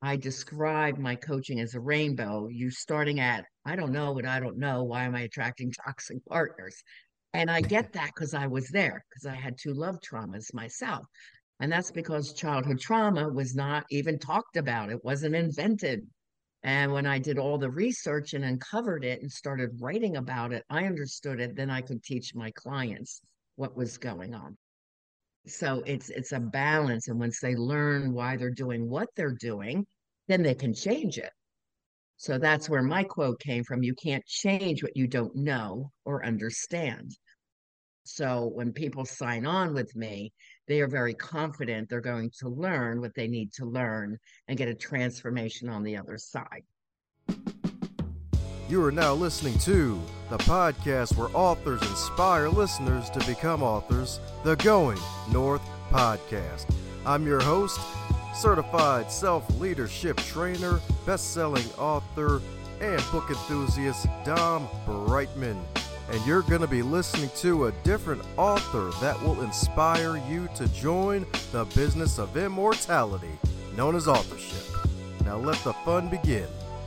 I describe my coaching as a rainbow. You starting at, I don't know what I don't know. Why am I attracting toxic partners? And I get that because I was there, because I had two love traumas myself. And that's because childhood trauma was not even talked about, it wasn't invented. And when I did all the research and uncovered it and started writing about it, I understood it. Then I could teach my clients what was going on. So it's a balance. And once they learn why they're doing what they're doing, then they can change it. So that's where my quote came from. You can't change what you don't know or understand. So when people sign on with me, they are very confident they're going to learn what they need to learn and get a transformation on the other side. You are now listening to the podcast where authors inspire listeners to become authors, the Going North Podcast. I'm your host, certified self-leadership trainer, best-selling author, and book enthusiast Dom Brightman. And you're going to be listening to a different author that will inspire you to join the business of immortality, known as authorship. Now let the fun begin.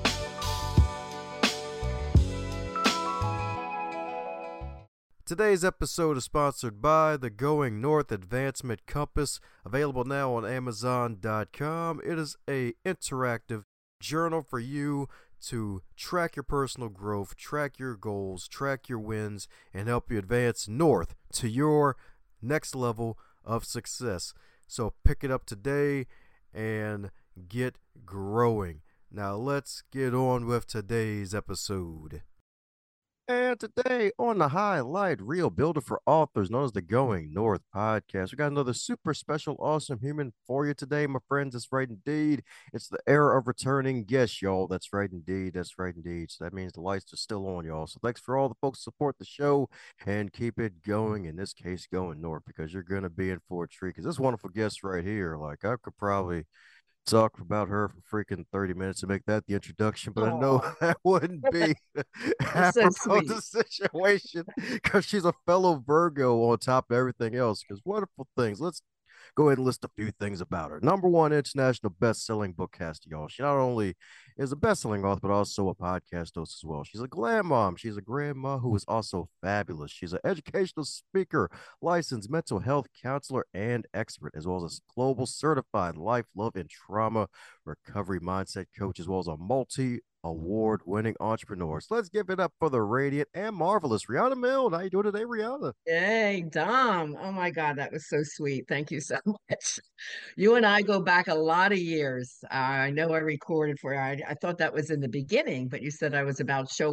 Today's episode is sponsored by the Going North Advancement Compass, available now on Amazon.com. It is an interactive journal for you to track your personal growth, track your goals, track your wins, and help you advance north to your next level of success. So pick it up today and get growing. Now let's get on with today's episode. And today on the Highlight Reel Builder for Authors, known as the Going North Podcast, we got another super special, awesome human for you today, my friends. That's right indeed. It's the era of returning guests, y'all. That's right indeed. That's right indeed. So that means the lights are still on, y'all. So thanks for all the folks who support the show and keep it going. In this case, going north, because you're going to be in for a treat. Because this wonderful guest right here, like I could probably talk about her for freaking 30 minutes to make that the introduction, but I know Oh, that wouldn't be you're so apropos sweet. the situation because she's a fellow Virgo on top of everything else. Because wonderful things. Let's go ahead and list a few things about her. Number one, international best-selling bookcaster, y'all. She not only is a best-selling author, but also a podcast host as well. She's a glam mom. She's a grandma who is also fabulous. She's an educational speaker, licensed mental health counselor, and expert, as well as a global certified life, love, and trauma recovery mindset coach, as well as a multi-award-winning entrepreneur. So let's give it up for the radiant and marvelous Rihanna Milne. How you doing today, Rihanna? Hey, Dom. Oh my God, that was so sweet. Thank you so much. You and I go back a lot of years. I know I recorded for you. I thought that was in the beginning, but you said I was about show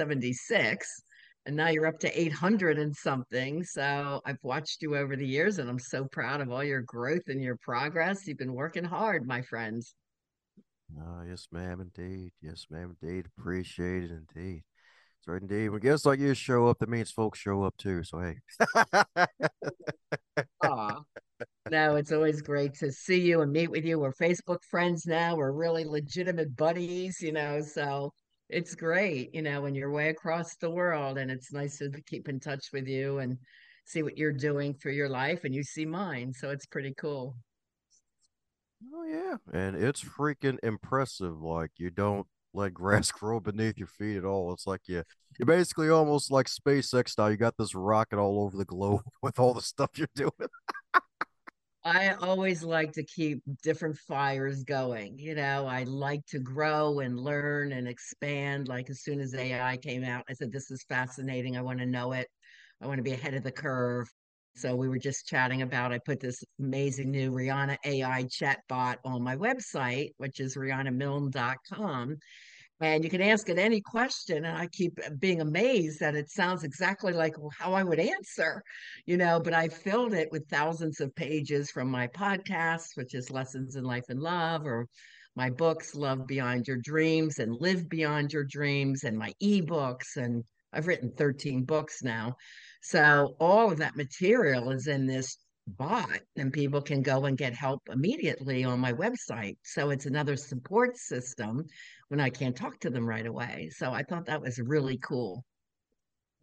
176, and now you're up to 800 and something. So I've watched you over the years, and I'm so proud of all your growth and your progress. You've been working hard, my friends. Yes, ma'am, indeed. Yes, ma'am, indeed. Appreciate it, indeed. That's right, indeed. When guests like you show up, that means folks show up too. So, hey. Aw. No, it's always great to see you and meet with you. We're Facebook friends now. We're really legitimate buddies, so it's great, when you're way across the world, and it's nice to keep in touch with you and see what you're doing through your life and you see mine. So it's pretty cool. Oh, yeah. And it's freaking impressive. Like, you don't let grass grow beneath your feet at all. It's like you're basically almost like SpaceX style. You got this rocket all over the globe with all the stuff you're doing. I always like to keep different fires going. I like to grow and learn and expand. Like as soon as AI came out, I said, this is fascinating. I want to know it. I want to be ahead of the curve. So we were just chatting about, I put this amazing new Rihanna AI chatbot on my website, which is rihannamilne.com. And you can ask it any question. And I keep being amazed that it sounds exactly like how I would answer, but I filled it with thousands of pages from my podcast, which is Lessons in Life and Love, or my books, Love Beyond Your Dreams and Live Beyond Your Dreams, and my ebooks. And I've written 13 books now. So all of that material is in this bot, and people can go and get help immediately on my website. So it's another support system when I can't talk to them right away. So I thought that was really cool.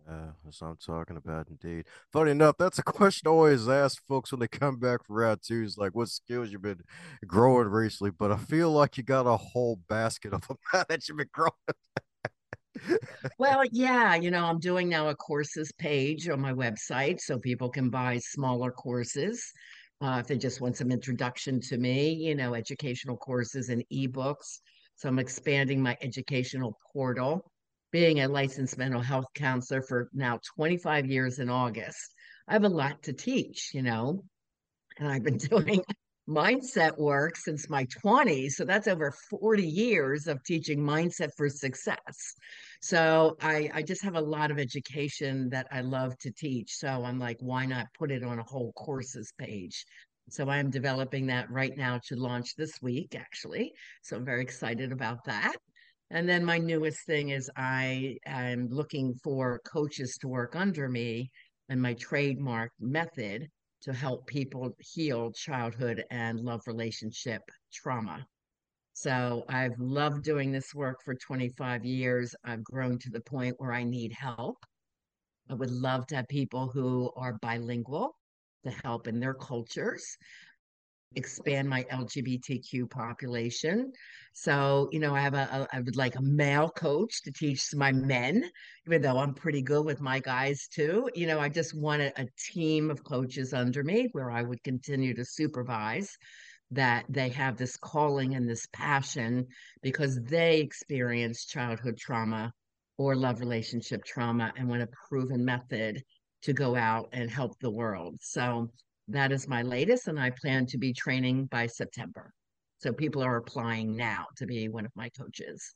That's what I'm talking about, indeed. Funny enough, that's a question I always ask folks when they come back from round two. Is like, what skills you've been growing recently? But I feel like you got a whole basket of them that you've been growing. Well, yeah, I'm doing now a courses page on my website so people can buy smaller courses if they just want some introduction to me, educational courses and ebooks. So I'm expanding my educational portal. Being a licensed mental health counselor for now 25 years in August, I have a lot to teach, and I've been doing mindset work since my 20s. So that's over 40 years of teaching mindset for success. So I just have a lot of education that I love to teach. So I'm like, why not put it on a whole courses page? So I'm developing that right now to launch this week, actually. So I'm very excited about that. And then my newest thing is I am looking for coaches to work under me and my trademark method to help people heal childhood and love relationship trauma. So I've loved doing this work for 25 years. I've grown to the point where I need help. I would love to have people who are bilingual to help in their cultures, expand my LGBTQ population. So, I would like a male coach to teach my men, even though I'm pretty good with my guys too. I just wanted a team of coaches under me where I would continue to supervise that they have this calling and this passion because they experience childhood trauma or love relationship trauma and want a proven method to go out and help the world. So that is my latest, and I plan to be training by September. So people are applying now to be one of my coaches.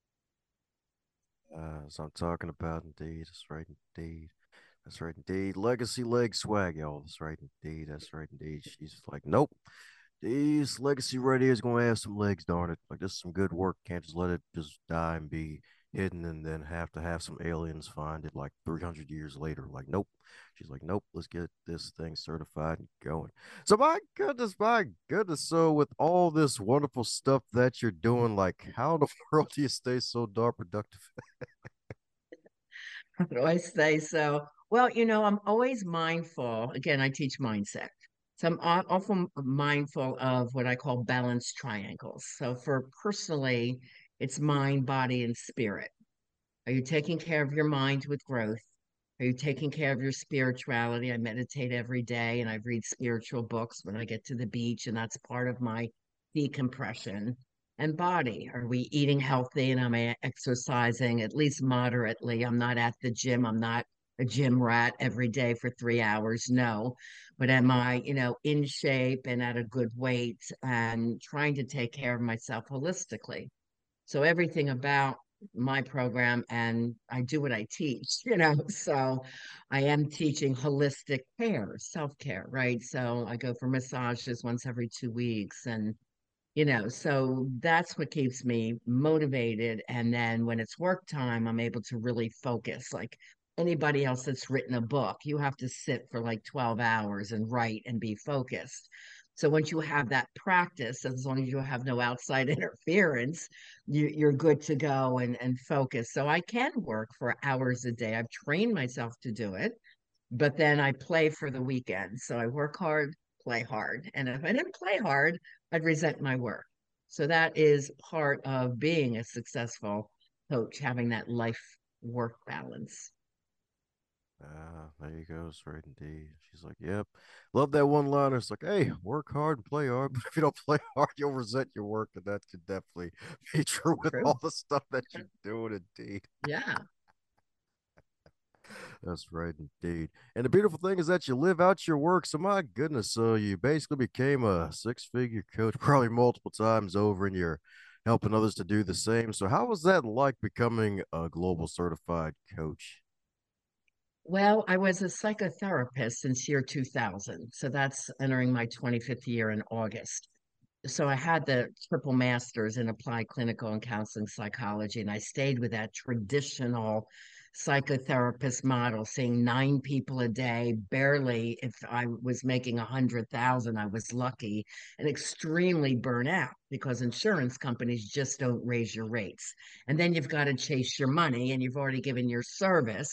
As I'm talking about, indeed. That's right, indeed. That's right, indeed. Legacy leg swag, y'all. That's right, indeed. That's right, indeed. She's like, nope. These legacy right here is gonna have some legs, darn it. Like this is some good work. Can't just let it just die and be hidden and then have to have some aliens find it like 300 years later. Like, nope. She's like, nope, let's get this thing certified and going. So my goodness, my goodness. So with all this wonderful stuff that you're doing, like how in the world do you stay so darn productive? What do I say? So, well, I'm always mindful. Again, I teach mindset. So I'm often mindful of what I call balanced triangles. So for personally, it's mind, body, and spirit. Are you taking care of your mind with growth? Are you taking care of your spirituality? I meditate every day and I read spiritual books when I get to the beach, and that's part of my decompression. And body, are we eating healthy and am I exercising at least moderately? I'm not at the gym. I'm not a gym rat every day for 3 hours. No. But am I, in shape and at a good weight and trying to take care of myself holistically? So everything about my program, and I do what I teach, so I am teaching holistic care, self-care, right? So I go for massages once every 2 weeks, and so that's what keeps me motivated. And then when it's work time, I'm able to really focus. Like anybody else that's written a book, you have to sit for like 12 hours and write and be focused. So once you have that practice, as long as you have no outside interference, you're good to go and focus. So I can work for hours a day. I've trained myself to do it, but then I play for the weekend. So I work hard, play hard. And if I didn't play hard, I'd resent my work. So that is part of being a successful coach, having that life work balance. There you go. That's right, indeed. She's like, yep. Love that one liner. It's like, hey, work hard and play hard. But if you don't play hard, you'll resent your work. And that could definitely be true with True. all the stuff that you're doing, indeed. Yeah. That's right, indeed. And the beautiful thing is that you live out your work. So, my goodness, so you basically became a six-figure coach probably multiple times over, and you're helping others to do the same. So, how was that like becoming a global certified coach? Well, I was a psychotherapist since year 2000. So that's entering my 25th year in August. So I had the triple masters in applied clinical and counseling psychology, and I stayed with that traditional psychotherapist model, seeing 9 people a day, barely if I was making 100,000, I was lucky, and extremely burnout because insurance companies just don't raise your rates. And then you've got to chase your money and you've already given your service.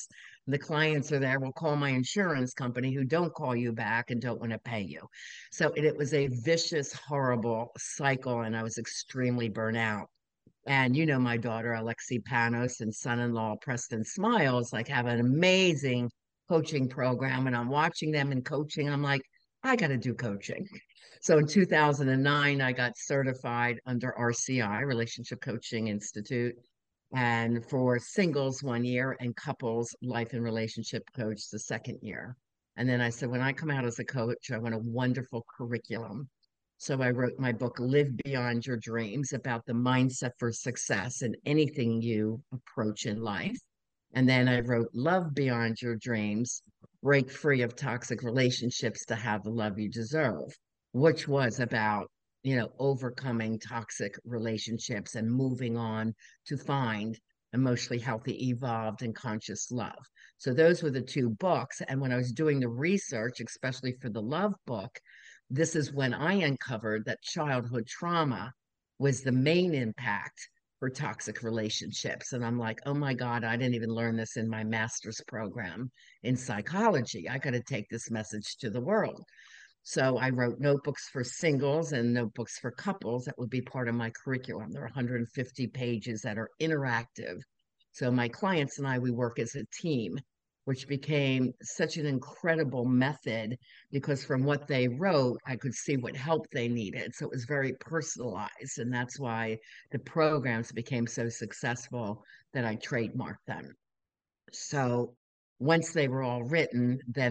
The clients are there will call my insurance company who don't call you back and don't want to pay you. So it was a vicious, horrible cycle, and I was extremely burnt out. And you know, my daughter Alexi Panos and son-in-law Preston Smiles like have an amazing coaching program, and I'm watching them in coaching. I'm like, I got to do coaching. So in 2009, I got certified under RCI, Relationship Coaching Institute, and for singles 1 year and couples life and relationship coach the second year. And then I said, when I come out as a coach, I want a wonderful curriculum. So I wrote my book, Live Beyond Your Dreams, about the mindset for success in anything you approach in life. And then I wrote Love Beyond Your Dreams, Break Free of Toxic Relationships to Have the Love You Deserve, which was about, overcoming toxic relationships and moving on to find emotionally healthy, evolved, and conscious love. So those were the two books. And when I was doing the research, especially for the love book, this is when I uncovered that childhood trauma was the main impact for toxic relationships. And I'm like, oh my God, I didn't even learn this in my master's program in psychology. I got to take this message to the world. So I wrote notebooks for singles and notebooks for couples that would be part of my curriculum. There are 150 pages that are interactive. So my clients and I, we work as a team, which became such an incredible method because from what they wrote, I could see what help they needed. So it was very personalized. And that's why the programs became so successful that I trademarked them. So once they were all written, then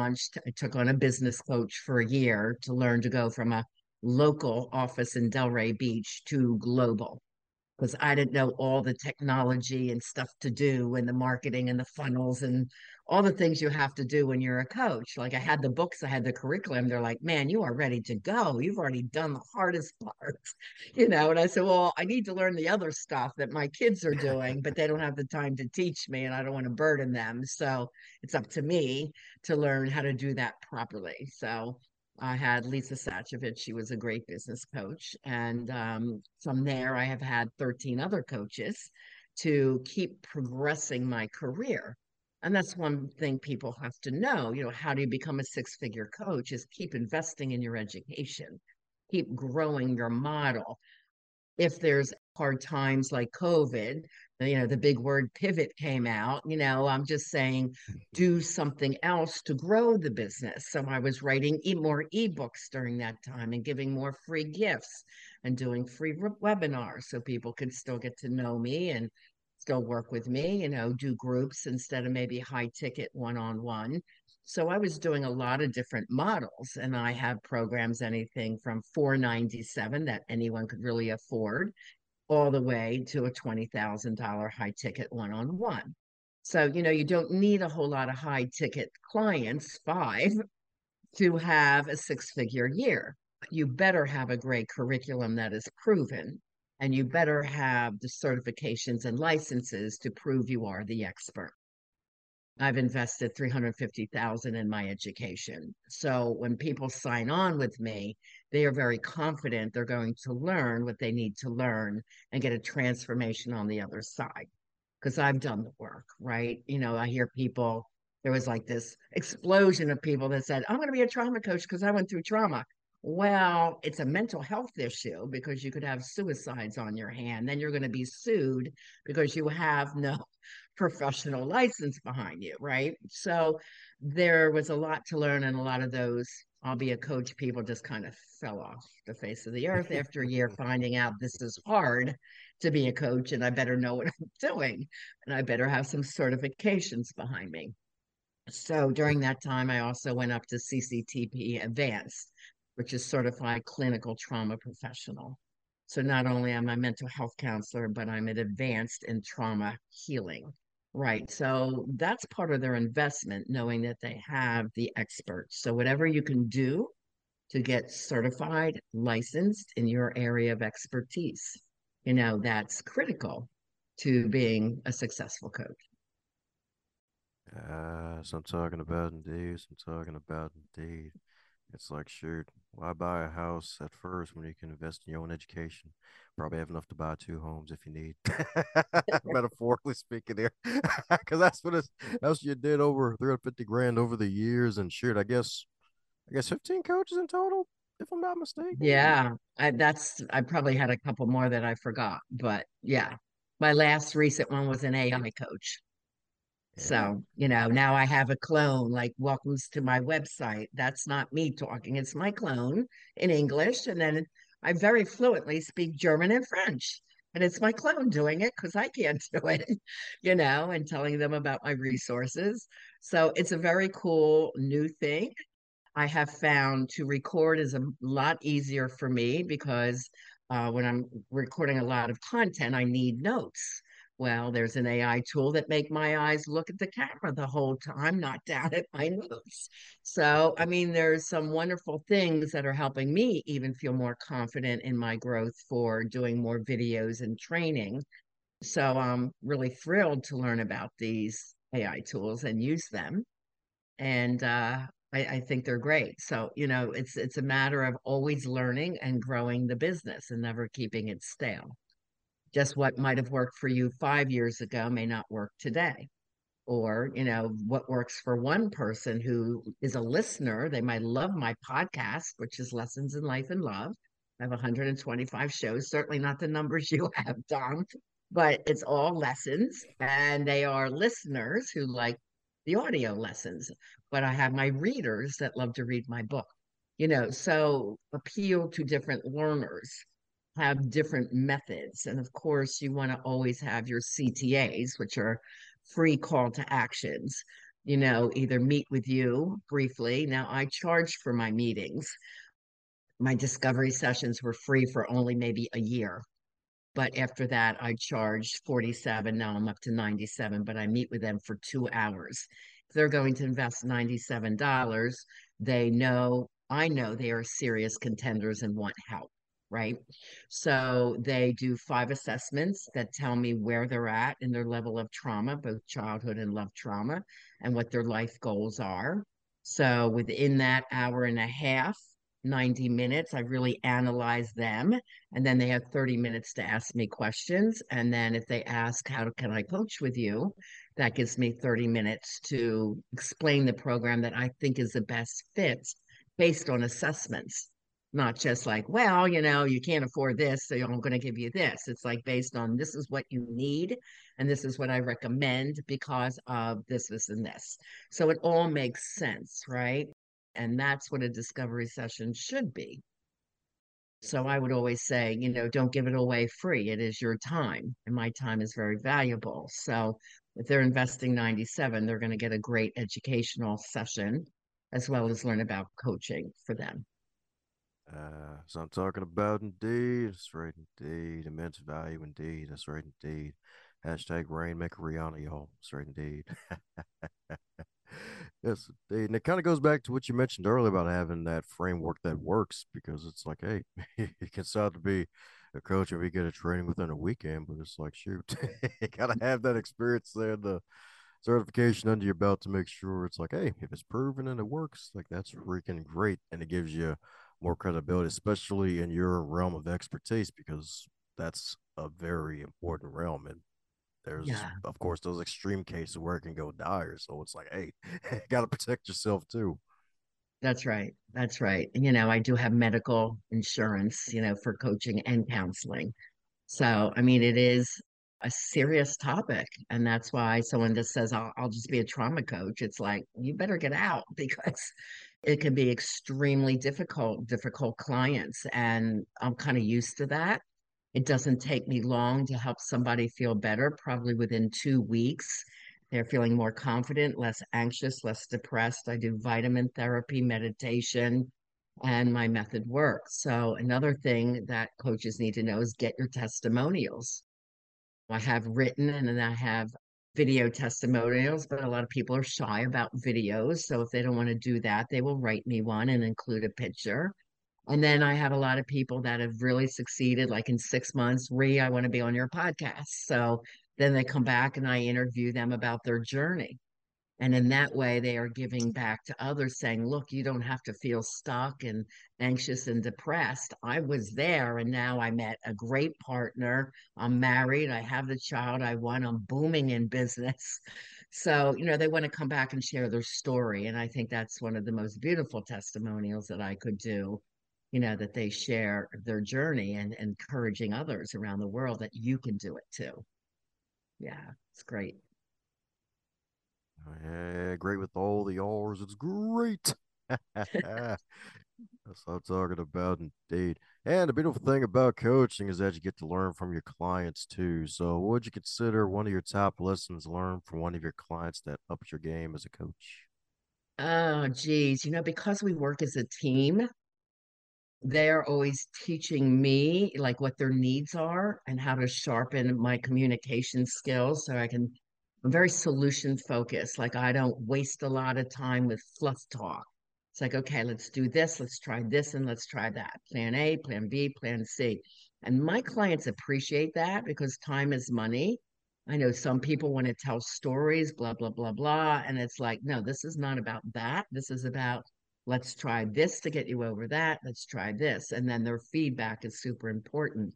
I took on a business coach for a year to learn to go from a local office in Delray Beach to global because I didn't know all the technology and stuff to do and the marketing and the funnels and all the things you have to do when you're a coach. Like I had the books, I had the curriculum. They're like, man, you are ready to go. You've already done the hardest parts, And I said, well, I need to learn the other stuff that my kids are doing, but they don't have the time to teach me and I don't want to burden them. So it's up to me to learn how to do that properly. So I had Lisa Sachovich. She was a great business coach. And from there, I have had 13 other coaches to keep progressing my career. And that's one thing people have to know. How do you become a six-figure coach? Is keep investing in your education, keep growing your model. If there's hard times like COVID, the big word pivot came out, I'm just saying do something else to grow the business. So I was writing more ebooks during that time and giving more free gifts and doing free webinars so people could still get to know me and still work with me, do groups instead of maybe high ticket one-on-one. So I was doing a lot of different models, and I have programs anything from 497 that anyone could really afford, all the way to a $20,000 high ticket one-on-one. So, you don't need a whole lot of high ticket clients, five, to have a six-figure year. You better have a great curriculum that is proven, and you better have the certifications and licenses to prove you are the expert. I've invested 350,000 in my education. So when people sign on with me, they are very confident they're going to learn what they need to learn and get a transformation on the other side. Because I've done the work, right? I hear people, there was like this explosion of people that said, I'm going to be a trauma coach because I went through trauma. Well, it's a mental health issue because you could have suicides on your hand. Then you're going to be sued because you have no professional license behind you, right? So there was a lot to learn, and a lot of those I'll be a coach people just kind of fell off the face of the earth after a year finding out this is hard to be a coach and I better know what I'm doing and I better have some certifications behind me. So during that time, I also went up to CCTP Advanced, which is Certified Clinical Trauma Professional. So not only am I a mental health counselor, but I'm an advanced in trauma healing. Right. So that's part of their investment, knowing that they have the experts. So whatever you can do to get certified, licensed in your area of expertise, that's critical to being a successful coach. So I'm talking about indeed. So I'm talking about indeed. It's like, shoot, why buy a house at first when you can invest in your own education? probably have enough to buy two homes if you need, metaphorically speaking there, because that's what you did over 350 grand over the years. And shit, I guess 15 coaches in total, if I'm not mistaken. Yeah, I probably had a couple more that I forgot, but yeah. My last recent one was an AI coach. Yeah. So, now I have a clone, like welcomes to my website. That's not me talking, it's my clone in English. And then I very fluently speak German and French. And it's my clone doing it because I can't do it, and telling them about my resources. So it's a very cool new thing. I have found to record is a lot easier for me because when I'm recording a lot of content, I need notes. Well, there's an AI tool that make my eyes look at the camera the whole time, not down at my notes. So, I mean, there's some wonderful things that are helping me even feel more confident in my growth for doing more videos and training. So I'm really thrilled to learn about these AI tools and use them. And I think they're great. So, it's a matter of always learning and growing the business and never keeping it stale. Just what might have worked for you 5 years ago may not work today. Or, what works for one person who is a listener, they might love my podcast, which is Lessons in Life and Love. I have 125 shows, certainly not the numbers you have, Dom, but it's all lessons. And they are listeners who like the audio lessons. But I have my readers that love to read my book, so appeal to different learners, have different methods. And of course, you want to always have your CTAs, which are free call to actions, either meet with you briefly. Now, I charge for my meetings. My discovery sessions were free for only maybe a year. But after that, I charged 47. Now I'm up to 97, but I meet with them for 2 hours. If they're going to invest $97, I know they are serious contenders and want help, right? So they do 5 assessments that tell me where they're at in their level of trauma, both childhood and love trauma, and what their life goals are. So within that hour and a half, 90 minutes, I really analyze them, and then they have 30 minutes to ask me questions. And then if they ask, how can I coach with you? That gives me 30 minutes to explain the program that I think is the best fit based on assessments. Not just like, well, you can't afford this, so I'm going to give you this. It's like based on this is what you need, and this is what I recommend because of this, this, and this. So it all makes sense, right? And that's what a discovery session should be. So I would always say, don't give it away free. It is your time, and my time is very valuable. So if they're investing 97, they're going to get a great educational session as well as learn about coaching for them. So I'm talking about indeed. That's right, indeed. Immense value indeed. That's right, indeed. Hashtag Rainmaker Rihanna, y'all. That's right, indeed. Yes, indeed. And it kind of goes back to what you mentioned earlier about having that framework that works because it's like, hey, you can start to be a coach and we get a training within a weekend, but it's like, shoot, you gotta have that experience there, the certification under your belt to make sure it's like, hey, if it's proven and it works, like that's freaking great. And it gives you more credibility, especially in your realm of expertise, because that's a very important realm. And there's, Yeah, of course, those extreme cases where it can go dire. So it's like, hey, you got to protect yourself too. that's right. That's right. I do have medical insurance, for coaching and counseling. So, I mean, it is a serious topic. And that's why someone just says, I'll just be a trauma coach. It's like, you better get out because it can be extremely difficult clients. And I'm kind of used to that. It doesn't take me long to help somebody feel better, probably within 2 weeks. They're feeling more confident, less anxious, less depressed. I do vitamin therapy, meditation, and my method works. So, another thing that coaches need to know is get your testimonials. I have written and then I have video testimonials, but a lot of people are shy about videos. So, if they don't want to do that, they will write me one and include a picture. And then I have a lot of people that have really succeeded, like in 6 months, I want to be on your podcast. So then they come back and I interview them about their journey. And in that way, they are giving back to others, saying, look, you don't have to feel stuck and anxious and depressed. I was there, and now I met a great partner. I'm married. I have the child I want. I'm booming in business. So, they want to come back and share their story. And I think that's one of the most beautiful testimonials that I could do, that they share their journey and encouraging others around the world that you can do it too. Yeah, it's great. Yeah, great with all the R's. It's great. That's what I'm talking about, indeed. And the beautiful thing about coaching is that you get to learn from your clients too. So, what would you consider one of your top lessons learned from one of your clients that ups your game as a coach? Oh, geez. Because we work as a team, they're always teaching me like what their needs are and how to sharpen my communication skills so I'm very solution focused. Like I don't waste a lot of time with fluff talk. It's like, okay, let's do this, let's try this, and let's try that. Plan A, plan B, plan C. And my clients appreciate that because time is money. I know some people want to tell stories, blah, blah, blah, blah. And it's like, no, this is not about that. This is about let's try this to get you over that. Let's try this. And then their feedback is super important.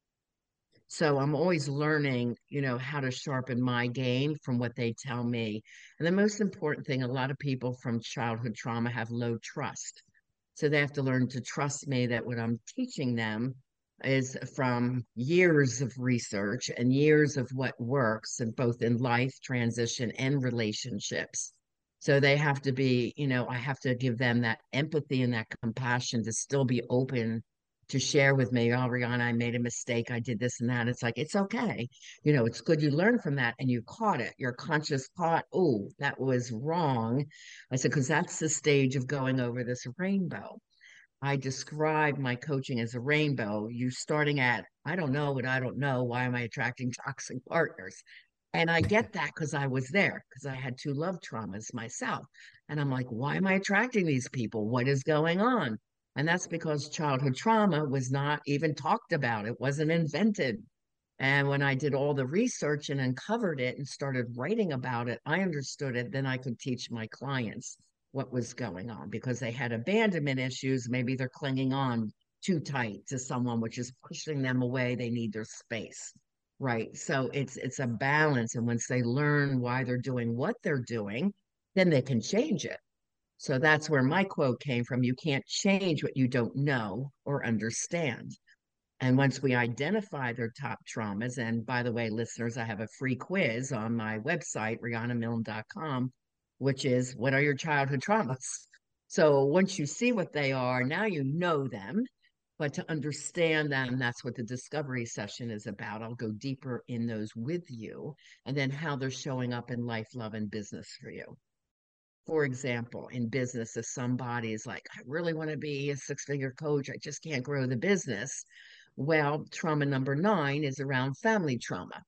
So I'm always learning, how to sharpen my game from what they tell me. And the most important thing, a lot of people from childhood trauma have low trust. So they have to learn to trust me that what I'm teaching them is from years of research and years of what works and both in life transition and relationships. So they have to be, I have to give them that empathy and that compassion to still be open to share with me, oh, Rihanna, I made a mistake. I did this and that. It's like, it's okay. It's good you learn from that and you caught it. Your conscious caught, oh, that was wrong. I said, because that's the stage of going over this rainbow. I describe my coaching as a rainbow. You starting at, I don't know what I don't know. Why am I attracting toxic partners? And I get that because I was there, because I had two love traumas myself. And I'm like, why am I attracting these people? What is going on? And that's because childhood trauma was not even talked about, it wasn't invented. And when I did all the research and uncovered it and started writing about it, I understood it. Then I could teach my clients what was going on because they had abandonment issues. Maybe they're clinging on too tight to someone, which is pushing them away. They need their space. Right. So it's a balance. And once they learn why they're doing what they're doing, then they can change it. So that's where my quote came from. You can't change what you don't know or understand. And once we identify their top traumas, and by the way, listeners, I have a free quiz on my website, RihannaMilne.com, which is what are your childhood traumas? So once you see what they are, now you know them. But to understand them, that's what the discovery session is about. I'll go deeper in those with you, and then how they're showing up in life, love, and business for you. For example, in business, if somebody is like, I really want to be a six-figure coach, I just can't grow the business. Well, trauma number 9 is around family trauma.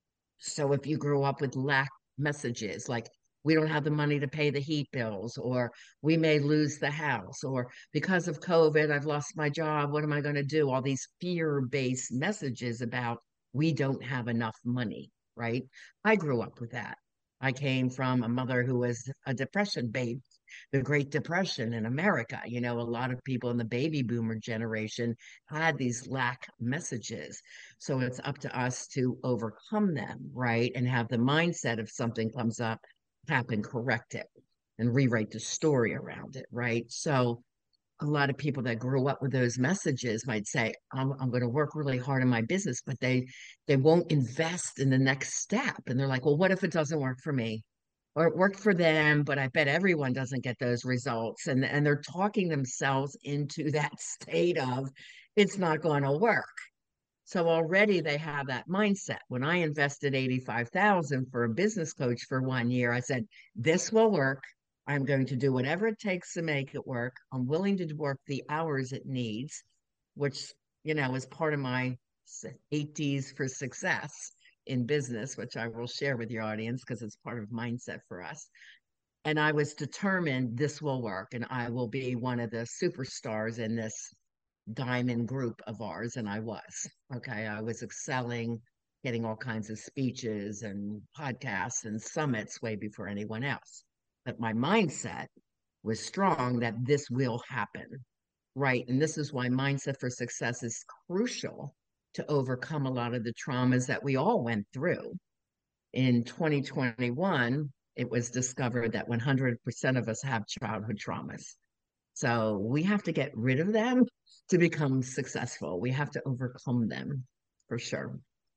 So if you grew up with lack messages like, we don't have the money to pay the heat bills, or we may lose the house, or because of COVID, I've lost my job. What am I going to do? All these fear based messages about we don't have enough money, right? I grew up with that. I came from a mother who was a depression babe, the Great Depression in America. A lot of people in the baby boomer generation had these lack messages. So it's up to us to overcome them, right? And have the mindset if something comes up, happen, correct it and rewrite the story around it, right? So a lot of people that grew up with those messages might say, I'm going to work really hard in my business, but they won't invest in the next step. And they're like, well, what if it doesn't work for me? Or it worked for them, but I bet everyone doesn't get those results. And they're talking themselves into that state of it's not going to work. So already they have that mindset. When I invested 85,000 for a business coach for 1 year, I said, this will work. I'm going to do whatever it takes to make it work. I'm willing to work the hours it needs, which, is part of my 8 Ds for success in business, which I will share with your audience because it's part of mindset for us. And I was determined this will work and I will be one of the superstars in this diamond group of ours. And I was. Okay. I was excelling, getting all kinds of speeches and podcasts and summits way before anyone else. that my mindset was strong that this will happen, right? And this is why mindset for success is crucial to overcome a lot of the traumas that we all went through. In 2021, it was discovered that 100% of us have childhood traumas. So we have to get rid of them to become successful. We have to overcome them for sure.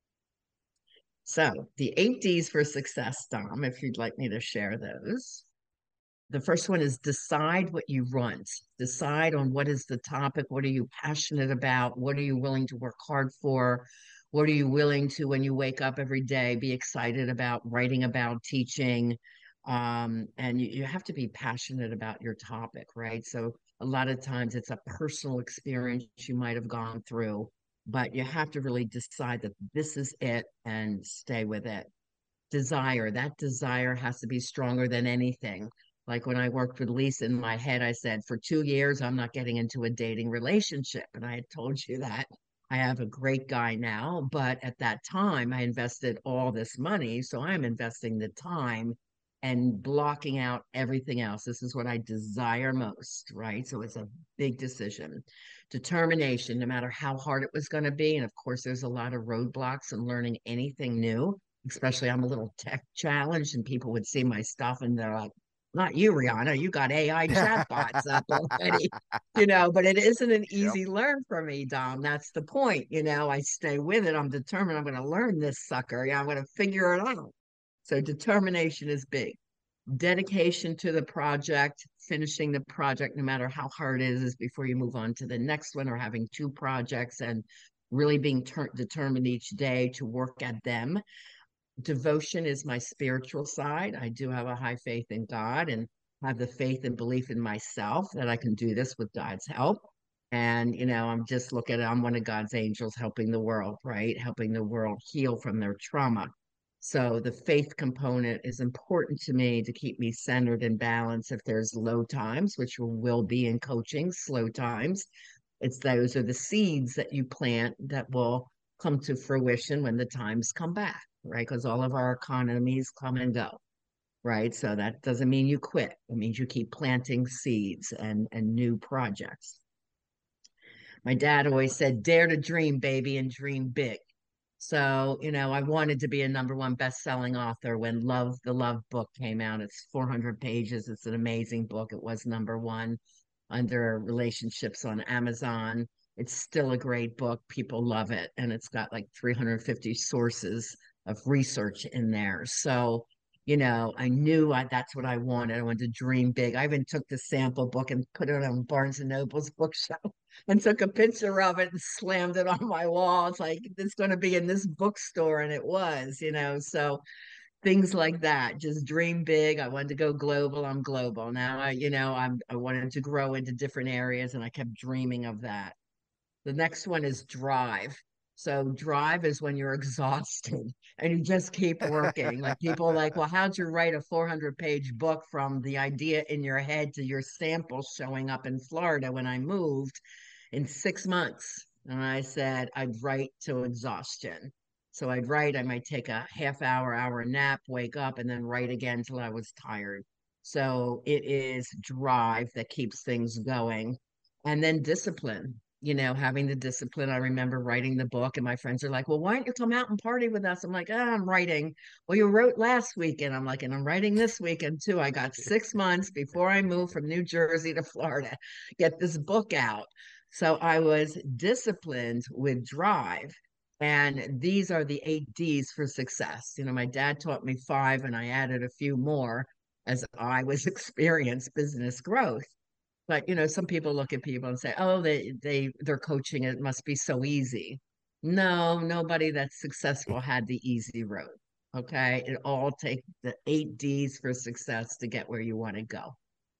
So the 8 Ds for success, Dom, if you'd like me to share those. The first one is decide what you want. Decide on what is the topic. What are you passionate about? What are you willing to work hard for? What are you willing to, when you wake up every day, be excited about writing about, teaching? And you have to be passionate about your topic, right? So a lot of times it's a personal experience you might have gone through, but you have to really decide that this is it and stay with it. Desire, that desire has to be stronger than anything. Like when I worked with Lisa, in my head, I said, for 2 years, I'm not getting into a dating relationship. And I had told you that. I have a great guy now, but at that time, I invested all this money. So I'm investing the time and blocking out everything else. This is what I desire most, right? So it's a big decision. Determination, no matter how hard it was going to be. And of course, there's a lot of roadblocks in learning anything new, especially I'm a little tech challenged and people would see my stuff and they're like, not you, Rihanna, you got AI chatbots up already, but it isn't an Yep. easy learn for me, Dom. That's the point. I stay with it. I'm determined I'm going to learn this sucker. Yeah, I'm going to figure it out. So determination is big. Dedication to the project, finishing the project, no matter how hard it is before you move on to the next one, or having two projects and really being determined each day to work at them. Devotion is my spiritual side. I do have a high faith in God and have the faith and belief in myself that I can do this with God's help. And, I'm just looking at, I'm one of God's angels helping the world, right? Helping the world heal from their trauma. So the faith component is important to me to keep me centered and balanced. If there's low times, which will be in coaching, slow times, those are the seeds that you plant that will come to fruition when the times come back, right? Because all of our economies come and go, right? So that doesn't mean you quit. It means you keep planting seeds and new projects. My dad always said, dare to dream, baby, and dream big. So, I wanted to be a number one best-selling author when the Love book came out. It's 400 pages. It's an amazing book. It was number one under relationships on Amazon. It's still a great book. People love it. And it's got like 350 sources of research in there. So, I knew that's what I wanted. I wanted to dream big. I even took the sample book and put it on Barnes and Noble's bookshelf and took a picture of it and slammed it on my wall. It's like, it's going to be in this bookstore. And it was. So things like that. Just dream big. I wanted to go global. I'm global. Now I wanted to grow into different areas and I kept dreaming of that. The next one is drive. So drive is when you're exhausted and you just keep working. Like people are like, well, how'd you write a 400-page book from the idea in your head to your sample showing up in Florida when I moved in 6 months? And I said, I'd write to exhaustion. So I'd write, I might take a half hour nap, wake up, and then write again till I was tired. So it is drive that keeps things going. And then discipline, having the discipline. I remember writing the book, and my friends are like, well, why don't you come out and party with us? I'm like, I'm writing. Well, you wrote last weekend. I'm like, and I'm writing this weekend too. I got 6 months before I moved from New Jersey to Florida, get this book out. So I was disciplined with drive. And these are the 8 Ds for success. My dad taught me five, and I added a few more as I was experienced business growth. But some people look at people and say, "Oh, they're coaching. It must be so easy." No, nobody that's successful had the easy road. Okay, it all takes the 8 Ds for success to get where you want to go.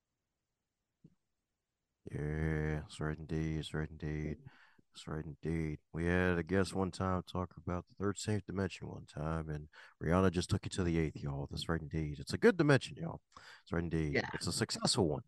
Yeah, that's right indeed. That's right indeed. That's right indeed. We had a guest one time talk about the 13th dimension one time, and Rihanna just took it to the eighth, y'all. That's right indeed. It's a good dimension, y'all. That's right indeed. Yeah. It's a successful one.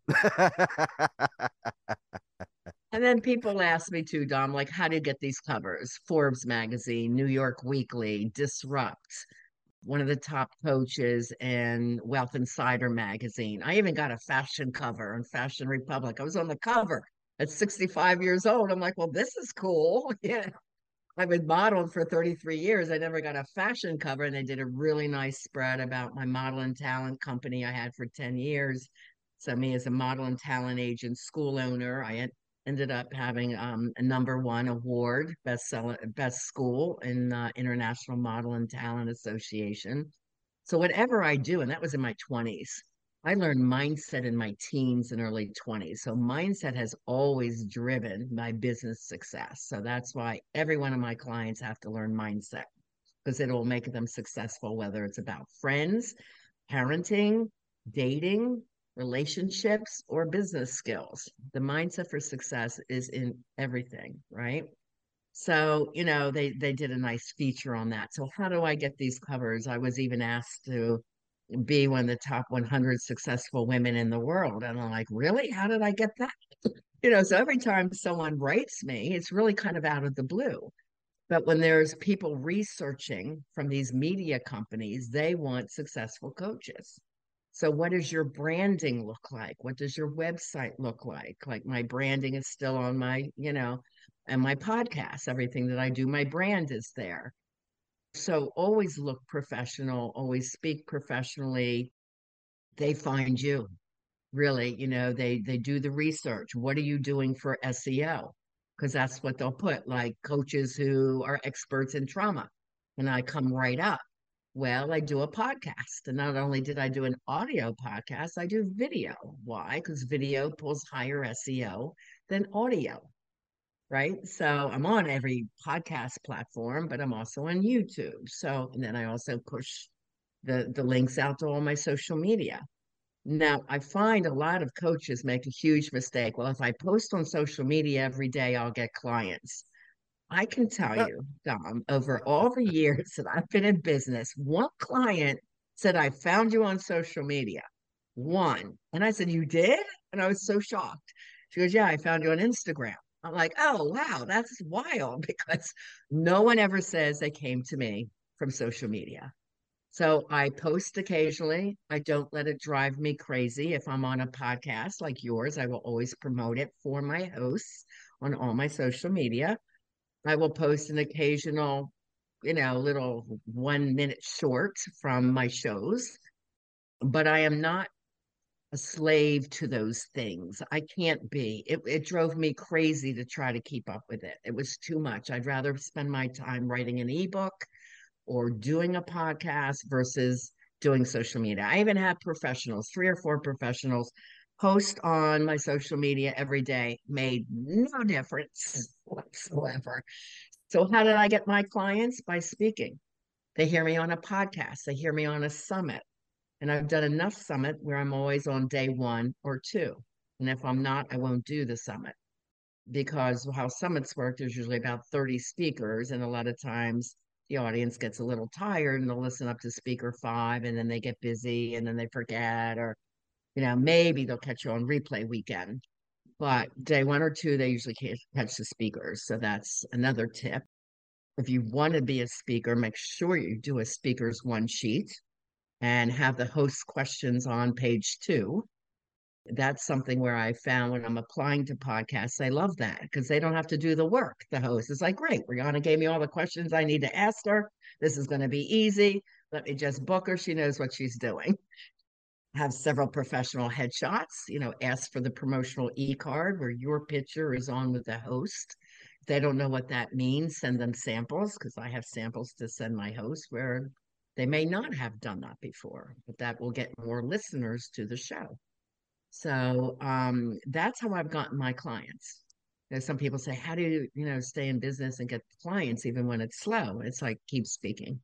And then people ask me too, Dom, like, how do you get these covers? Forbes magazine, New York Weekly, Disrupt. one of the top coaches in Wealth Insider magazine. I even got a fashion cover in Fashion Republic. I was on the cover at 65 years old. I'm like, well, this is cool. Yeah. I've been modeling for 33 years. I never got a fashion cover, and they did a really nice spread about my model and talent company I had for 10 years. So me as a model and talent agent, school owner, ended up having a #1 award, best school in International Model and Talent Association. So whatever I do, and that was in my 20s, I learned mindset in my teens and early 20s. So mindset has always driven my business success. So that's why every one of my clients have to learn mindset because it will make them successful, whether it's about friends, parenting, dating, relationships, or business skills. The mindset for success is in everything, right? So, they did a nice feature on that. So how do I get these covers? I was even asked to be one of the top 100 successful women in the world. And I'm like, really? How did I get that? So every time someone writes me, it's really kind of out of the blue. But when there's people researching from these media companies, they want successful coaches. So what does your branding look like? What does your website look like? Like my branding is still on and my podcast. Everything that I do, my brand is there. So always look professional, always speak professionally. They find you. Really, they do the research. What are you doing for SEO? Because that's what they'll put, like coaches who are experts in trauma. And I come right up. Well, I do a podcast. And not only did I do an audio podcast, I do video. Why? Because video pulls higher SEO than audio, right? So I'm on every podcast platform, but I'm also on YouTube. So, and then I also push the links out to all my social media. Now, I find a lot of coaches make a huge mistake. Well, if I post on social media every day, I'll get clients. I can tell Uh, you, Dom, over all the years that I've been in business, one client said, I found you on social media. One. And I said, you did? And I was so shocked. She goes, yeah, I found you on Instagram. I'm like, oh, wow, that's wild because no one ever says they came to me from social media. So I post occasionally. I don't let it drive me crazy. If I'm on a podcast like yours, I will always promote it for my hosts on all my social media. I will post an occasional, little 1 minute short from my shows, but I am not a slave to those things. I can't be. It drove me crazy to try to keep up with it. It was too much. I'd rather spend my time writing an ebook or doing a podcast versus doing social media. I even have professionals, 3 or 4 professionals, post on my social media every day, made no difference whatsoever. So, how did I get my clients? By speaking. They hear me on a podcast, they hear me on a summit. And I've done enough summit where I'm always on day 1 or 2. And if I'm not, I won't do the summit because how summits work, there's usually about 30 speakers, and a lot of times the audience gets a little tired and they'll listen up to speaker 5 and then they get busy and then they forget, or maybe they'll catch you on replay weekend. But day 1 or 2, they usually can't catch the speakers. So that's another tip. If you want to be a speaker, make sure you do a speaker's one sheet and have the host questions on page 2. That's something where I found when I'm applying to podcasts, I love that because they don't have to do the work. The host is like, great, Rihanna gave me all the questions I need to ask her. This is going to be easy. Let me just book her. She knows what she's doing. Have several professional headshots, ask for the promotional e-card where your picture is on with the host. If they don't know what that means, send them samples because I have samples to send my host where they may not have done that before, but that will get more listeners to the show. So that's how I've gotten my clients. Some people say, how do you stay in business and get clients even when it's slow? It's like, keep speaking.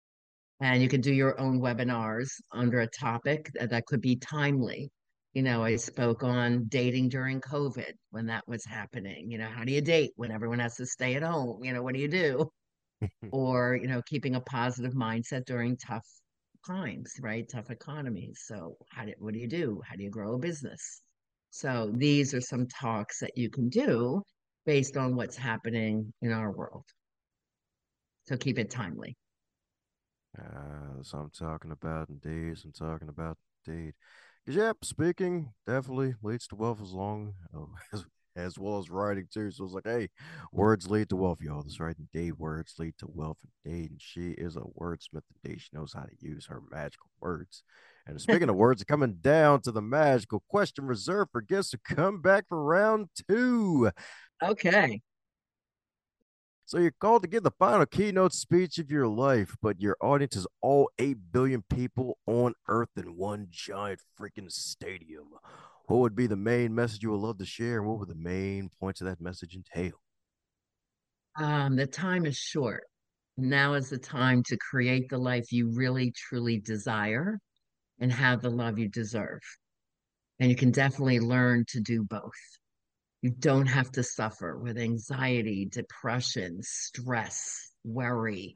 And you can do your own webinars under a topic that could be timely. I spoke on dating during COVID when that was happening. How do you date when everyone has to stay at home? What do you do? Or, keeping a positive mindset during tough times, right? Tough economies. So what do you do? How do you grow a business? So these are some talks that you can do based on what's happening in our world. So keep it timely. So I'm talking about indeed. So I'm talking about indeed. Because, yep, speaking definitely leads to wealth as long as well as writing too. So it's like, hey, words lead to wealth, y'all. That's right, indeed. Words lead to wealth, indeed. And she is a wordsmith, indeed. She knows how to use her magical words. And speaking of words, coming down to the magical question reserved for guests who come back for round two. Okay. So you're called to give the final keynote speech of your life, but your audience is all 8 billion people on Earth in one giant freaking stadium. What would be the main message you would love to share? And what would the main points of that message entail? The time is short. Now is the time to create the life you really truly desire and have the love you deserve. And you can definitely learn to do both. You don't have to suffer with anxiety, depression, stress, worry,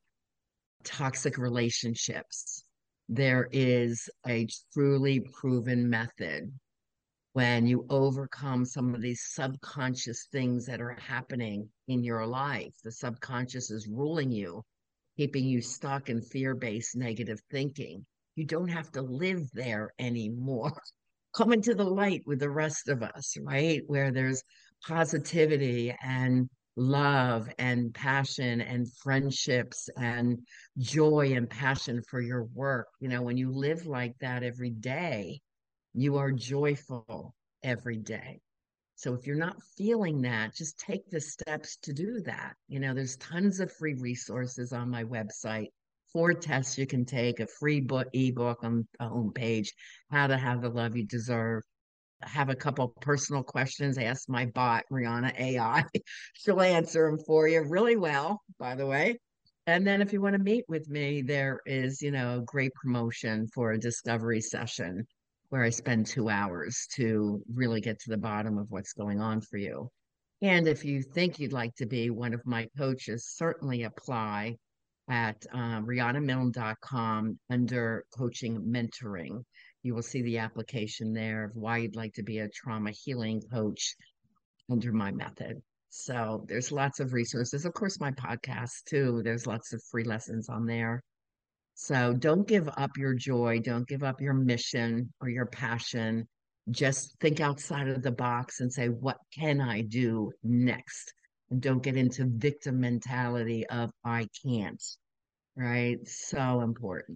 toxic relationships. There is a truly proven method when you overcome some of these subconscious things that are happening in your life. The subconscious is ruling you, keeping you stuck in fear based negative thinking. You don't have to live there anymore. Come into the light with the rest of us, right? Where there's positivity and love and passion and friendships and joy and passion for your work. You know, when you live like that every day, you are joyful every day. So if you're not feeling that, just take the steps to do that. You know, there's tons of free resources on my website, 4 tests you can take, a free book ebook on the homepage, how to have the love you deserve. I have a couple personal questions. Ask my bot, Rihanna AI. She'll answer them for you really well, by the way. And then if you want to meet with me, there is, a great promotion for a discovery session where I spend 2 hours to really get to the bottom of what's going on for you. And if you think you'd like to be one of my coaches, certainly apply at RihannaMilne.com under coaching mentoring. You will see the application there of why you'd like to be a trauma healing coach under my method. So there's lots of resources. Of course, my podcast too. There's lots of free lessons on there. So don't give up your joy. Don't give up your mission or your passion. Just think outside of the box and say, what can I do next? And don't get into victim mentality of I can't, right? So important.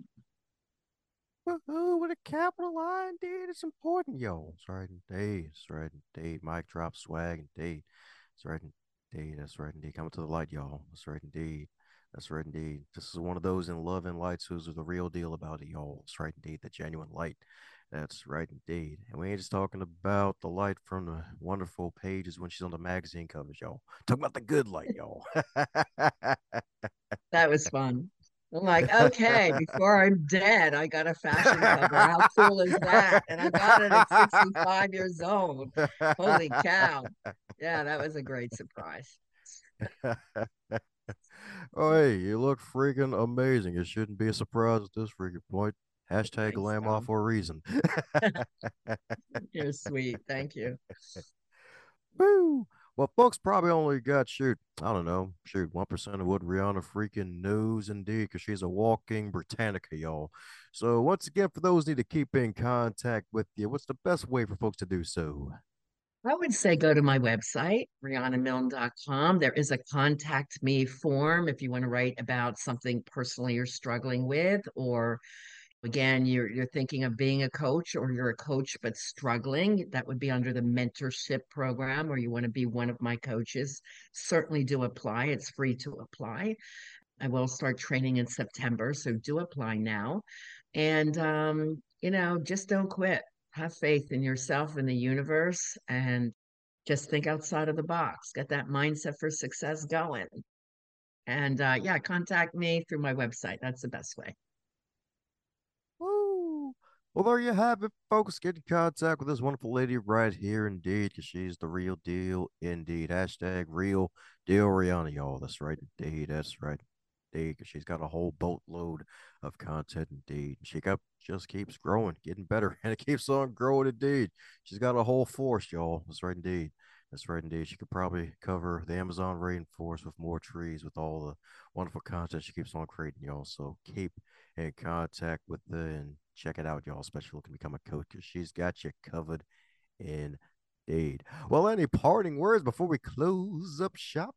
Woohoo, with a capital I, indeed. It's important, yo. It's right indeed. It's right indeed. Mic drop swag, indeed. It's right indeed. That's right indeed. Coming to the light, y'all. That's right indeed. That's right indeed. This is one of those in love and lights who's the real deal about it, y'all. That's right indeed. The genuine light. That's right indeed. And we ain't just talking about the light from the wonderful pages when she's on the magazine covers, y'all. Talking about the good light, y'all. That was fun. I'm like, okay, before I'm dead, I got a fashion cover. How cool is that? And I got it at 65 years old. Holy cow. Yeah, that was a great surprise. Oh, hey, you look freaking amazing. It shouldn't be a surprise at this freaking point. Hashtag Thanks, glam off Tom. for a reason. You're sweet. Thank you. Woo! Well, folks probably only got, shoot, I don't know, shoot, 1% of what Rihanna freaking knows indeed, because she's a walking Britannica, y'all. So, once again, for those who need to keep in contact with you, what's the best way for folks to do so? I would say go to my website, RihannaMilne.com. There is a contact me form if you want to write about something personally you're struggling with, or again, you're thinking of being a coach or you're a coach but struggling. That would be under the mentorship program, or you want to be one of my coaches. Certainly do apply. It's free to apply. I will start training in September, so do apply now. And just don't quit. Have faith in yourself and the universe and just think outside of the box. Get that mindset for success going. And yeah, contact me through my website. That's the best way. Woo! Well, there you have it, folks. Get in contact with this wonderful lady right here, indeed, because she's the real deal, indeed. Hashtag real deal Rihanna, y'all. That's right, indeed. That's right, indeed, because she's got a whole boatload of content, indeed. She just keeps growing, getting better, and it keeps on growing, indeed. She's got a whole force, y'all. That's right, indeed. That's right, indeed. She could probably cover the Amazon rainforest with more trees with all the wonderful content she keeps on creating, y'all. So keep in contact with her and check it out, y'all. Especially looking to become a coach because she's got you covered indeed. Well, any parting words before we close up shop?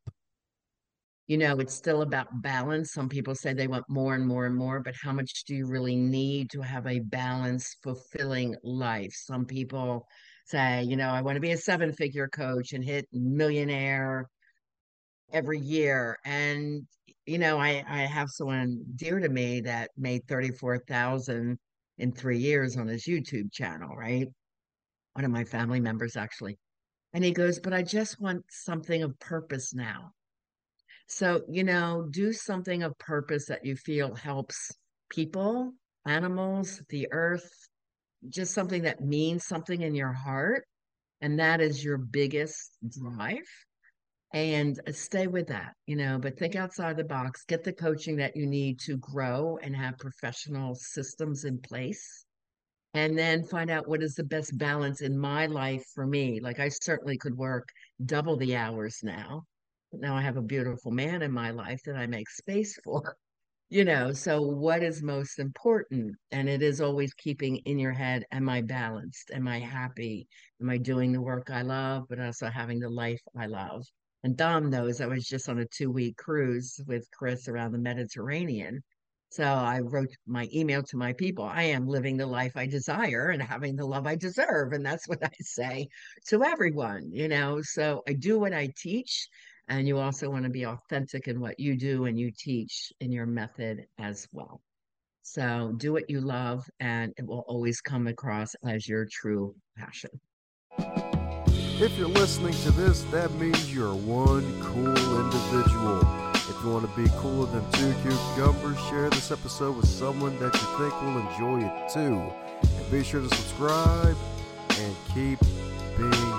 It's still about balance. Some people say they want more and more and more, but how much do you really need to have a balanced, fulfilling life? Some people say, I want to be a seven-figure coach and hit millionaire every year. And, I have someone dear to me that made 34,000 in 3 years on his YouTube channel, right? One of my family members actually. And he goes, but I just want something of purpose now. So, do something of purpose that you feel helps people, animals, the earth, just something that means something in your heart. And that is your biggest drive. And stay with that, but think outside the box, get the coaching that you need to grow and have professional systems in place. And then find out what is the best balance in my life for me. Like I certainly could work double the hours now, but now I have a beautiful man in my life that I make space for. So what is most important? And it is always keeping in your head, am I balanced? Am I happy? Am I doing the work I love, but also having the life I love? And Dom knows I was just on a 2-week cruise with Chris around the Mediterranean. So I wrote my email to my people. I am living the life I desire and having the love I deserve. And that's what I say to everyone, So I do what I teach, and you also want to be authentic in what you do and you teach in your method as well. So do what you love, and it will always come across as your true passion. If you're listening to this, that means you're one cool individual. If you want to be cooler than two cucumbers, share this episode with someone that you think will enjoy it too. And be sure to subscribe and keep being